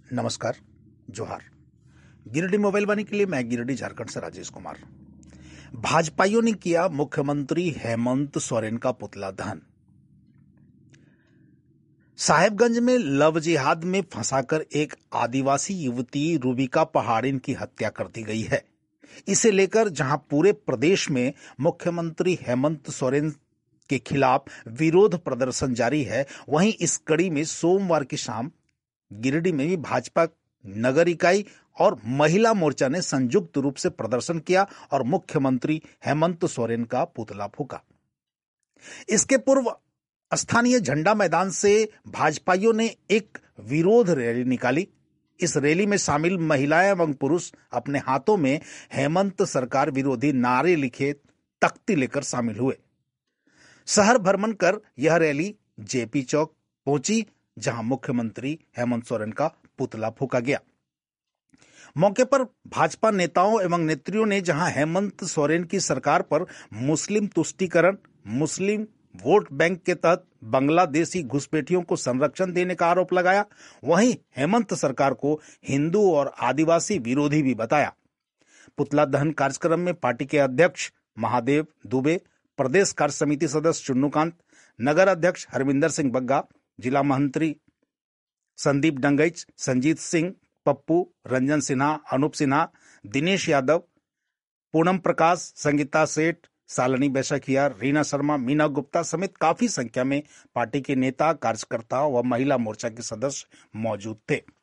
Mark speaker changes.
Speaker 1: नमस्कार, जोहार। गिरिडीह मोबाइल वाणी के लिए मैं गिरिडीह झारखंड से राजेश कुमार। भाजपाइयों ने किया मुख्यमंत्री हेमंत सोरेन का पुतला दहन। साहेबगंज में लव जिहाद में फंसाकर एक आदिवासी युवती रूबिका पहाड़िन की हत्या कर दी गई है। इसे लेकर जहां पूरे प्रदेश में मुख्यमंत्री हेमंत सोरेन के खिलाफ विरोध प्रदर्शन जारी है, वहीं इस कड़ी में सोमवार की शाम गिरिडीह में भी भाजपा नगर इकाई और महिला मोर्चा ने संयुक्त रूप से प्रदर्शन किया और मुख्यमंत्री हेमंत सोरेन का पुतला फूंका। इसके पूर्व स्थानीय झंडा मैदान से भाजपाइयों ने एक विरोध रैली निकाली। इस रैली में शामिल महिलाएं एवं पुरुष अपने हाथों में हेमंत सरकार विरोधी नारे लिखे तख्ती लेकर शामिल हुए। शहर भ्रमण कर यह रैली जेपी चौक पहुंची, जहां मुख्यमंत्री हेमंत सोरेन का पुतला फूंका गया। मौके पर भाजपा नेताओं एवं नेत्रियों ने जहां हेमंत सोरेन की सरकार पर मुस्लिम तुष्टीकरण, मुस्लिम वोट बैंक के तहत बांग्लादेशी घुसपैठियों को संरक्षण देने का आरोप लगाया, वहीं हेमंत सरकार को हिंदू और आदिवासी विरोधी भी बताया। पुतला दहन कार्यक्रम में पार्टी के अध्यक्ष महादेव दुबे, प्रदेश कार्य समिति सदस्य चुन्नूकांत, नगर अध्यक्ष हरविंदर सिंह बग्गा, जिला मंत्री संदीप डंगईच, संजीत सिंह, पप्पू, रंजन सिन्हा, अनूप सिन्हा, दिनेश यादव, पूनम प्रकाश, संगीता सेठ, सालनी बैसाखिया, रीना शर्मा, मीना गुप्ता समेत काफी संख्या में पार्टी के नेता, कार्यकर्ता व महिला मोर्चा के सदस्य मौजूद थे।